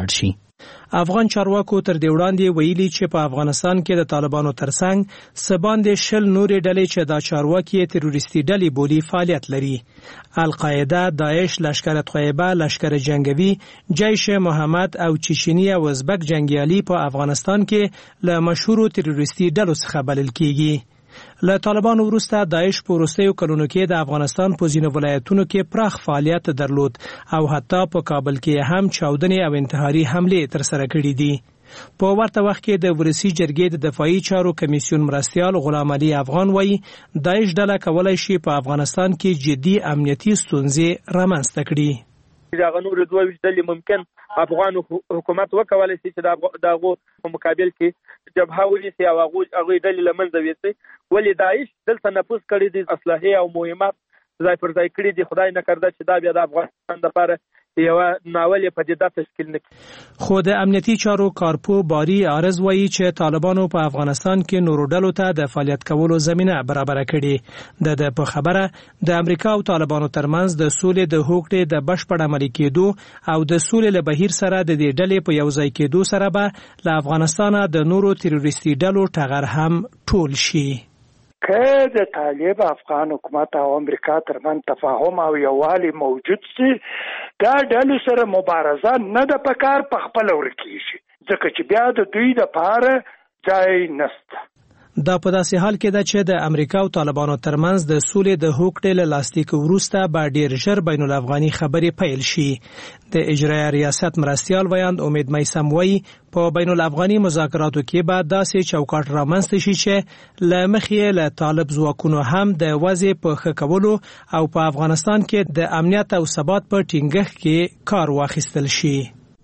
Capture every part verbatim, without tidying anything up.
ولاړ شي. افغان چارواکو تر دې وړاندې ویلي چې په افغانستان کې د طالبانو ترڅنګ څه باندې شل نورې ډلې چې دا چارواکي تروریستي ډلې بولي فعالیت لري. القاعده، داعش، لشکر طیبه، لشکر جنگوي، جیش محمد او چچنی او ازبک جنگیالي په افغانستان کې له مشهورو تروریستي ډلو څخه بلل کیږي. له طالبانو وروسته داعش په وروستیو کلونو کې د افغانستان په ځینو ولایتونو کې پراخ فعالیت درلود او حتی په کابل کې هم چاودنې او انتحاري حملې ترسره کړې دي. په ورته وخت کې د ولسي جرګې د دفاعي چارو کمیسیون مرستیال غلام علي افغان وایي داعش ډله کولی شي په افغانستان کې جدي امنیتي ستونزې رامنځته کړي. دغه نور دوه ویشت ډلې ممکن افغان حکومت وکولای شي چې دغه په مقابل کې جبهه ونیسي او هغه ډلې له منځه ویسي. ولې داعش دلته نفوذ کړی دي، اسلحې او مهمات ځای پر ځای کړي دي. خدای نه کرده چې دا بیا د افغانستان لپاره یو ناولې پدیده تشکیل نکړي. خو د امنیتي چارو کارپو باری عارض وایي چې طالبانو په افغانستان کې نورو ډلو ته د فعالیت کولو زمینه برابر کړي. د د په خبره د امریکا او طالبانو ترمنځ د سولې د هوکړې د بشپړ عملي کېدو او د سولې له بهیر سره د دې ډلې په یو ځای کېدو سره به له افغانستان د نورو تروریستي ډلو ټغر هم ټول شي. که د طالب افغان حکومت او امریکا ترمن تفاهم او یووالی موجود سي، دا ډلې سره مبارزه نه د پکار په خپل ورکیږي، ځکه چې بیا د دوی د پاره ځای نشته. دا په داسې حال کې ده چې د امریکا او طالبانو ترمنځ د سولې د هوکړې له لاسلیک وروسته به ډیر ژر بین الافغاني خبرې پیل شي. د اجرایه ریاست مرستیال ویاند امید میثم وایي په بین الافغاني مذاکراتو کې به داسې چوکاټ رامنځته شي چې له مخې له طالب ځواکونو هم د وضع په ښه کولو او په افغانستان کې د امنیت او ثبات په ټینګښت کې کار واخیستل شي.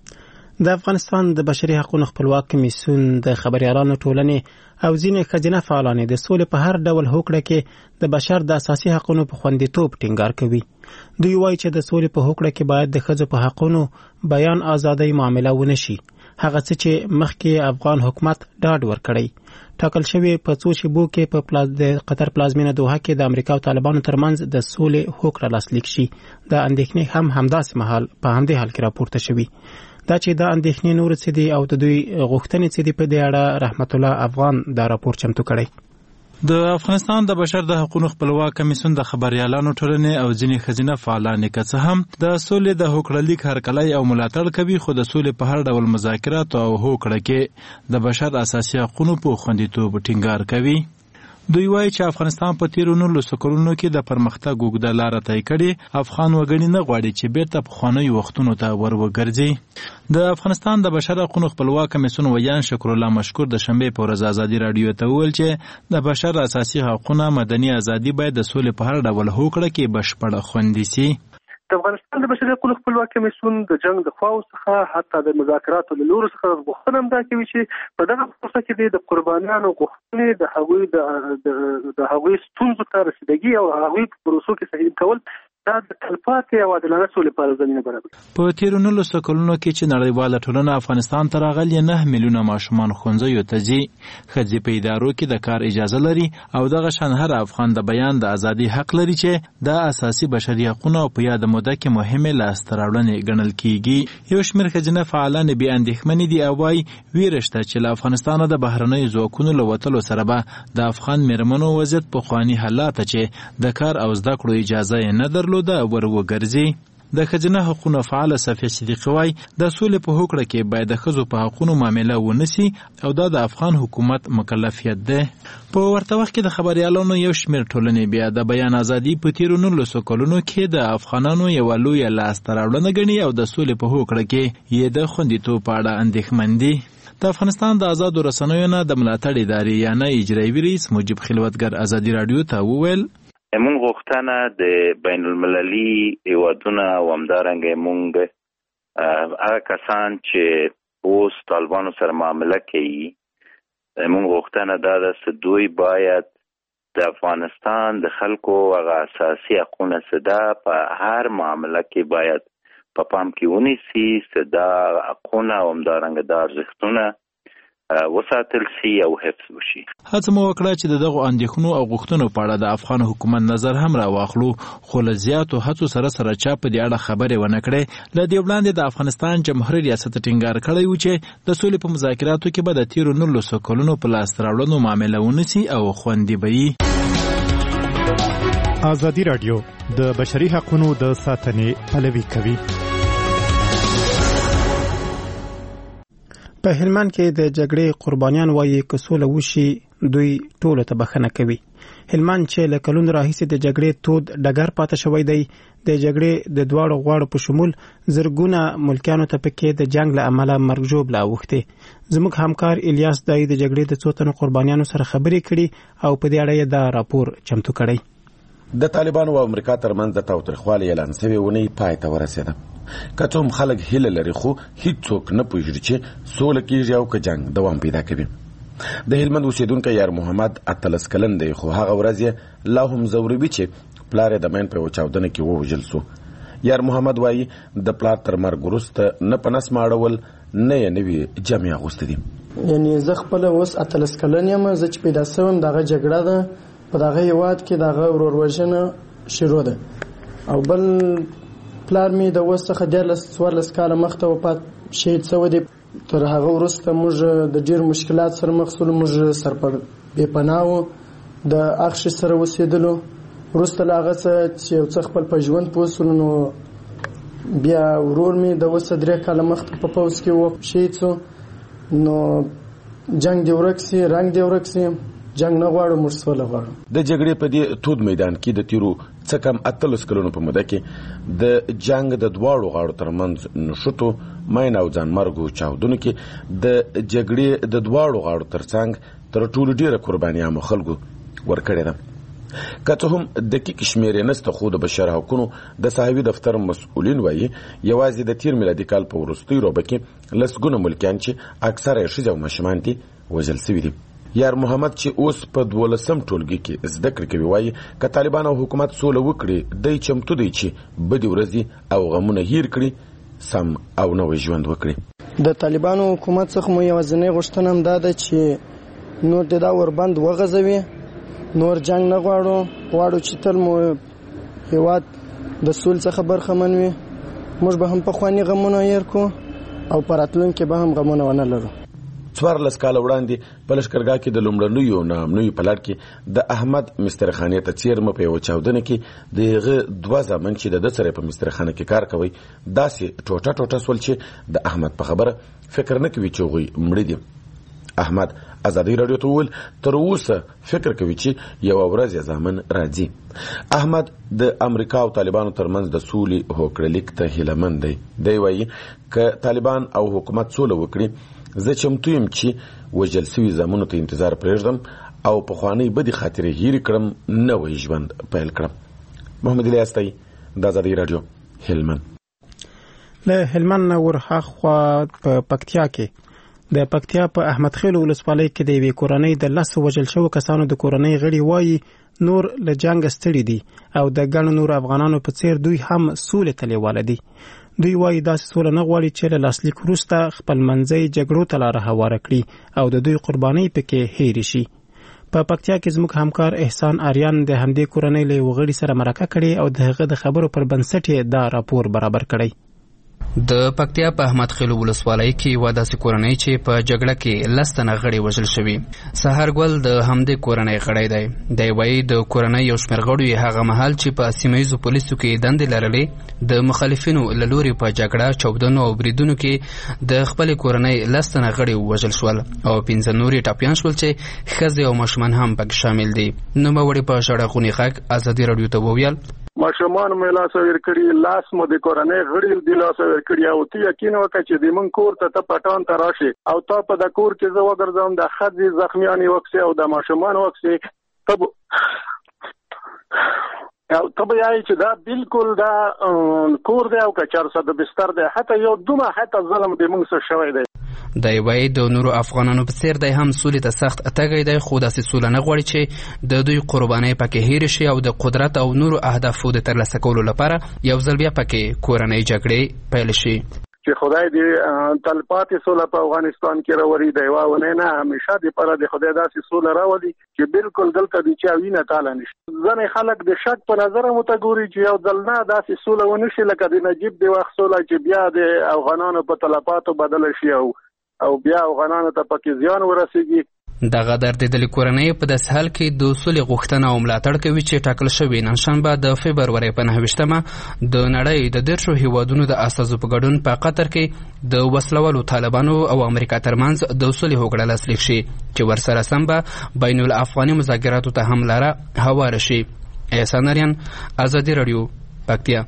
د افغانستان د بشري حقوقو خپلواک کمیسیون د خبريالانو ټولنې او ځینې ښځینه فعالان د سولې په هر ډول هوکړه کې د بشر د اساسي حقوقو په خوندیتوب ټینګار کوي. دوی وایي چې د سولې په هوکړه کې باید د ښځو په حقوقو بیان ازادي معامله ونه شي، هغه څه چې مخکې افغان حکومت ډاډ ورکړی. ټاکل شوی په څو شیبو کې په پلاز د قطر پلازمینه دوحه کې د امریکا او طالبانو ترمنځ د سولې هوکړه لاسلیک شي. د اندېښنې هم همداسې مهال په همدې حال کې راپورته شوی. دا چې دا اندېښنې نور څه دي او د دوی غوښتنې څه دي، په دې اړه رحمت الله افغان دا راپور چمتو کړی. د افغانستان د بشر د حقوقو خپلواک کمیسیون د خبريالانو ټولنې او ځینې ښځینه فعالان که څه هم د سولې د هوکړه لیک هرکلی او ملاتړ کوي، خو د سولې په هر ډول مذاکرات او هوکړه کې د بشر اساسي حقوقو په خوندیتوب ټینګار کوي. دوی وایي چې افغانستان په تیرو نولسو کلونو کې د پرمختګ اوږده لاره طی کړې. افغان وګړي نه غواړي چې بیرته پخوانیو وختونو ته ور وګرځي. د افغانستان د بشر حقوقو خپلواک کمیسیون ویان شکر الله مشکور د شنبې په ورځ ازادي رادیو ته وویل چې د بشر اساسي حقوقو مدني ازادي باید د سولې په هر ډول هوکړه کې بشپړه خوندي سي. د افغانستان د بشري حقوقو خپلواک کمیسیون د جنگ د خواو څخه حتی د مذاکراتو له لوري څخه غوښتنه هم دا کوي چې په دغه پروسه کې د قربانیانو غوښتنې د هغوی د د هغوی ستونزو ته رسیدګي او هغوی په پروسو کې صحیح کول دا د تلپاتې او عادلانه سولې لپاره زمینه برابروي. په تیرو نولسو کلونو کې چې نړیواله ټولنه افغانستان ته راغلې، نه میلیونه ماشومان ښوونځیو ته ځي، ښځې په ادارو کې د کار اجازه لري او دغه شان هر افغان د بیان د ازادي حق لري چې د اساسي بشري حقوقو په یاد موده کې مهمه لاسته راوړنې ګڼل کیږي. یو شمېر ښځینه فعالان بې اندېښمنې دي او وایي ویره شته چې له افغانستانه د بهرنیو ځواکونو له وتلو سره به د افغان میرمنو وضعیت پخواني حالات چې د کار او زده کړو اجازه یې نه درلوده ور وګرځي. د ښځینه حقوقو فعال صفیه صدیقی وایي د سولې په هوکړه کې باید د ښځو په حقوقو معامله ونسي او دا د افغان حکومت مکلفیت ده. په ورته وخت کې د خبريالانو یو شمېر ټولنې بیا د بیان ازادي په تیرو نولسو کلونو کې د افغانانو یوه لویه لاسته راوړنه ګڼي او د سولې په هوکړه کې یې د خوندیتوب په اړه اندېښمن دي. د افغانستان د آزادو رسنیو نه د ملاتړ ادارې یعنی اجرایي رئیس مجیب خلوتګر ازادي رادیو ته وویل مونږ غوښتنه د بین المللي هیوادونه او همدارنګه مونږ هغه کسان چې اوس طالبانو سره معامله کوي، مونږ غوښتنه دا ده چې دوی باید د افغانستان د خلکو هغه اساسي حقونه سده په هر معامله کې باید په پام کې ونیسي، چې دا حقونه او همدارنګه دا ارزښتونه وساتل سي او حفظ وشي. هڅه مو وکړه چې دغه اندېښنو او غوښتنو په اړه د افغان حکومت نظر هم راواخلو، خو له زیاتو هڅو سره سره چا په دې اړه خبرې ونه کړې. له دې وړاندې د افغانستان جمهوریت ریاست ټینګار کړی و چې د سولې په مذاکراتو کې به د تیرو نولسو کلونو په لاسته راوړنو معامله ونیسي او خوندي به وي. ازادي راډیو د بشري حقوقو د ساتنې پلوي کوي. په هلمند کې د جګړې قربانیان وایي که سوله وشي دوی ټولو ته بخښنه کوي. هلمند چې له کلونو راهیسې د جګړې تود ډګر پاتې شوی دی، د جګړې د دواړو غواړو په شمول زرګونه ملکیانو ته پکې د جنگ له امله مرګ ژوبله اوښتې. زموږ همکار الیاس دای د جګړې د څو تنو قربانیانو سره خبرې کړي او په دې اړه یې دا راپور چمتو کړی. د طالبانو او امریکا ترمنځ د تاوتریخوالي اعلان شوی ونی پای ته ورسېده. که څوم خلک هیله لري خو هیڅوک نه پوهیږي چې سوله کیږي او که جنگ دوام پیدا کوي. د هلمند اوسیدونکی یار محمد اتلس کلن دی، خو هغه ورځ یې لا هم ځوروي چې پلار یې د مین په یوه چاودنه کې ووژل سو. یار محمد وایي د پلار تر مرګ وروسته نه په نس ماړول نه یې نوي جامې اغوستې دي. یعنې زه خپله اوس اتلس کلن یم، زه چې پیدا سوم دغه جګړه ده په دغه هېواد کې، دغه ورور شروع ده. او بل پلار مې د اوس څخه دیارلس څوارلس کاله مخته وفات شهید سوی دی. تر هغه وروسته موږ د ډېر مشکلات سره مخ شولو، موږ سرپر بې پناه وو، د اخښې سره اوسېدلو. وروسته له هغه څه چې یو څه خپل په ژوند پوه شولو، نو بیا ورور مې د اوس درې کاله مخته په پوځ کې و شهید سو. نو جنگ دې ورک سي، رنګ دې ورک سي، جنگ نه غواړو، موږ سوله غواړو. د جګړې په دې تود میدان کې د تیرو څه کم اتلس کلونو په موده کې د جنگ د دواړو غاړو ترمنځ نښتو، مین او ځانمرګو چاودنو کې د جګړې د دواړو غاړو ترڅنګ تر ټولو ډیره قرباني عامو خلکو ورکړې ده. که څه هم دقیق شمېر یې نشته، خو د بشر حقونو د صحوي دفتر مسؤلین وایي یوازې د تیر میلادي کال په وروستیو روبه کې لسګونه ملکیان چې اکثره یې ښځې او ماشومان دي وژل سوي دي. یار محمد چې اوس په دولسم ټولګي کې زده کړې کوي وایي که طالبان او حکومت سوله وکړي دی چمتو دی چې بدې ورځې او غمونه هیر کړي، سم او نوی ژوند وکړي. د طالبانو حکومت څخه مو یوازینۍ غوښتنه هم دا ده چې نور د دا وربند وغځوي، نور جنگ نه غواړو، غواړو چې تل مو هېواد د سولې څخه برخمن وي. موږ به هم پخواني غمونه هیر کړو او په راتلونکي به هم غمونه ونه لرو. څوارلس کاله وړاندې په لښکرګاه کې د لومړنیو ناامنیو په لړ کې د احمد مسترخانې ته څیرمه په یوه چاودنه کې د هغه دوه زامن چې د ده سره په مسترخانه کې کار کوي داسې ټوټه ټوټه سول چې د احمد په خبره فکر نه کوي چې هغوی مړه دي. احمد ازادي راډیو ته وویل تر اوسه فکر کوي چې یوه ورځ یې زامن راځي. احمد د امریکا او طالبانو ترمنځ د سولې هوکړلیک ته هیله مند دی. دی وایي که طالبان او حکومت سوله وکړي زه چمتو یم چې وژل سوي زامنو ته انتظار پرېږدم او پخوانۍ بدې خاطرې هیرې کړم، نوی ژوند پیل کړم. محمد الیاس دی، د ازادي راډیو، هلمند. له هلمند نه ورهاخوا په پکتیا کې د پکتیا په احمد خیل ولسوالۍ کې د یوې کورنۍ د لسو وژل شوو کسانو د کورنۍ غړي وایي نور له جنګ ستړي دي او د ګڼو نورو افغانانو په څیر دوی هم سولې ته لیواله دي. دوی وایي داسې سوله نه غواړي چې له لاسلیک وروسته خپل منځي جګړو ته لاره هواره کړي او د دوی قربانۍ پکې هېرې شي. په پکتیا کې زموږ همکار احسان آریان د همدې کورنۍ له یوه غړي سره مرکه کړې او د هغه د خبرو پر بنسټ یې دا راپور برابر کړی. د پکتیا په احمد خیل ولسوالۍ کې یوه داسې کورنۍ چې په جګړه کې لس تنه غړي وژل شوي. سهار ګل د همدې کورنۍ غړی دی. دی وایي د کورنۍ یو شمېر غړو یې هغه مهال چې په سیمه ییزو پولیسو کې دندې لرلې د مخالفینو له لوري په جګړه، چاودنو او بریدونو کې د خپلې کورنۍ لس تنه غړي ووژل شول او پنځه نور یې ټپیان شول چې ښځې او ماشومان هم پکې شامل دي. نوموړي په ژړغوني غږ ازادي راډیو ته وویل ماشومان مې لاس ور کړی، لاس مو د کورنۍ غړي د لاس ور کړی او ته یقین وکړه چې د من کور ته ته پټان ته راشي او تا په د کور کې زه وګرځم د ښځې زخمیانې وکسي او د ماشومان وکسي تب او ته به یایي چې دا بالکل دا کور دی او که چار صد بستر دی، حتی یو دومره حتی ظلم د موږ سره شوی دی. دی وایي د نورو افغانانو په څیر دی هم سولې ته سخت تږی دی، خو داسې سوله نه غواړي چې د دوی قربانۍ پکې هېرې شي او د قدرت او نورو اهدافو د ترلاسه کولو لپاره یو ځل بیا پکې کورنۍ جګړې پیل شي. چې خدای دې تلپاتې سوله په افغانستان کې راوړي د یوه اونۍ نه همیشه دپاره د خدای داسې سوله راولي چې بالکل دلته د چا وینه تاله نه شي. ځینې خلک د شک په نظر هم ورته ګوري چې یو ځل نه داسې سوله ونه شي لکه د نجیب د وخت سوله چې بیا د افغانانو په تلفاتو بدله شي او او بیا افغانانو ته پکې زیان ورسېږي. دغه دردېدلې کورنۍ په داسې حال کې د سولې غوښتنه او ملاتړ کوي چې ټاکل شوې نن شنبه د فبرورۍ په نهه ویشتمه د نړۍ د دېرشو هیوادونو د استازو په ګډون په قطر کې د وسلوالو طالبانو او امریکا ترمنځ د سولې هوکړه لاسلیک شي چې ورسره سم به بین الافغاني مذاکراتو ته هم لاره هواره شي. احسان اریان، ازادي رادیو، پکتیا.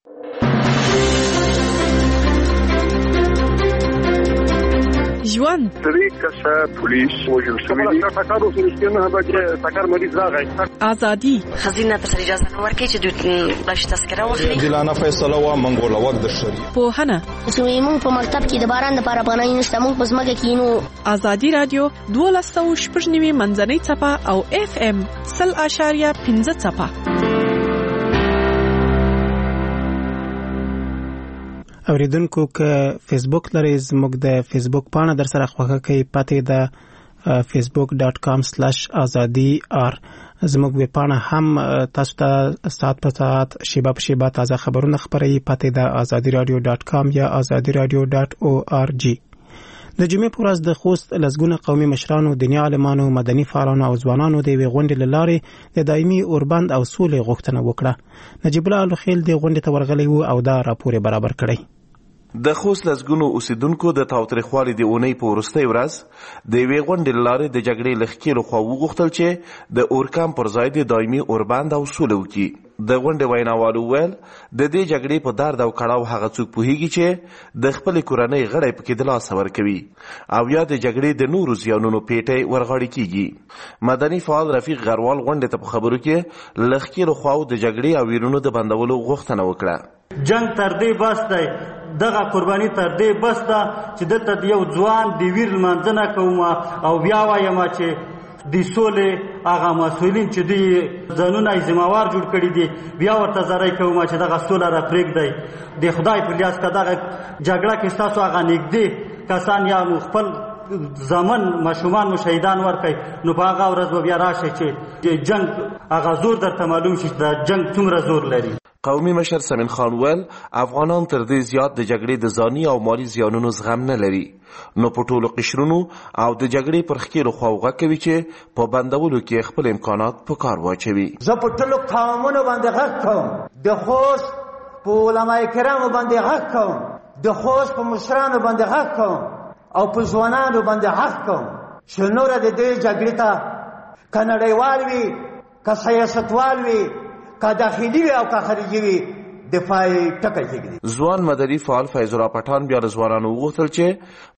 ژوند درې کسه پولیس وژل شوي دي. ټکر وسو نه هغه ټکر مریض راغی. ازادي خزینه ته اجازه نه ورکړي چې دوی باش تذکره واخلي. دلانه فیصله وا منګول وخت د شری په هنه چې موږ په مکتب کې د باران لپاره پناه نشته، موږ په ځمکه کې نو. ازادي رادیو دولس سوه شپږ نوي منځنۍ څپه او اف ام سل اشاریه پنځه څپه. اوریدونکو که فیسبوک لرئ زموږ د فیسبوک پاڼه در سره خوښه کوي پته د فیسبوک ډاٹ کام سلیش ازادي آر. زموږ ویب پاڼه هم تاسو ته ساعت په ساعت شیبه په شیبه تازه خبرونه خپروي. پته د ازادي رادیو ډاٹ کام یا ازادي رادیو ډاٹ او آر جی. د جمعې په ورځ د خوست لسګونه قومي مشرانو، دیني عالمانو، مدني فعالانو او ځوانانو د یوې غونډې له لارې د دایمي اوربند او سولې غوښتنه وکړه. نجیب الله الخیل د غونډې ته ورغلی و او دا راپور برابر کړی. د خوست لسګونو اوسیدونکو د تاوتریخوالي د اونۍ په وروستۍ ورځ د یوې غونډې له لارې د جګړې له ښکېلو خوا وغوښتل چې د اورکام پر ځای د دایمي اوربند او سوله وکړي. د غونډې ویناوالو وویل د دې جګړې په درد او کړاو هغه څوک پوهیږي چې د خپلې کورنۍ غړی پکې د لاسه ورکوي او یا د جګړې د نورو زیانونو پیټی ورغاړې کیږي. مدني فعال رفیق غروال غونډې ته په خبرو کې له ښکېلو خواو د جګړې او ویرونو د بندولو غوښتنه وکړه. جنگ تر دې بس دی، دغه قرباني تر دې بس ده چې دلته یو ځوان د ویر لمانځنه کوم او بیا وایم چې د سولې هغه مسؤلین چې دوی ځانونه یې ذمهوار جوړ کړي دي بیا ورته زاری کوم چې دغه سوله را پرېږدئ. د خدای په لیاس که دغه جګړه کې ستاسو هغه نږدې کسان یا خپل زمن ماشومان مو شهیدان ورکړئ نو په هغه ورځ به بیا راشئ چې جنگ هغه زور درته معلوم شي چې د جنگ څومره زور لري. قومي مشر سمین خان ویل افغانان تر دې زیات د جګړې د ځاني او مالي زیانونو زغم نه لري، نو په ټولو قشرونو او د جګړې پر ښکېلو خواو غږ کوي چې په بندولو کې خپل امکانات په کار واچوي. زه په ټولو قومونو باندې غږ کوم، د خوست په علماء کرامو باندې غږ کوم، د خوست په مشرانو باندې غږ کوم او په ځوانانو باندې غږ کوم چې نوره د دې جګړې ته که نړیوال وي که سیاستوال وي که داخلي وي او که خارجي وي دفاعي ټکی کېږدي. ځوان مدني فعال فیض الله پټان بیا له ځوانانو وغوښتل چې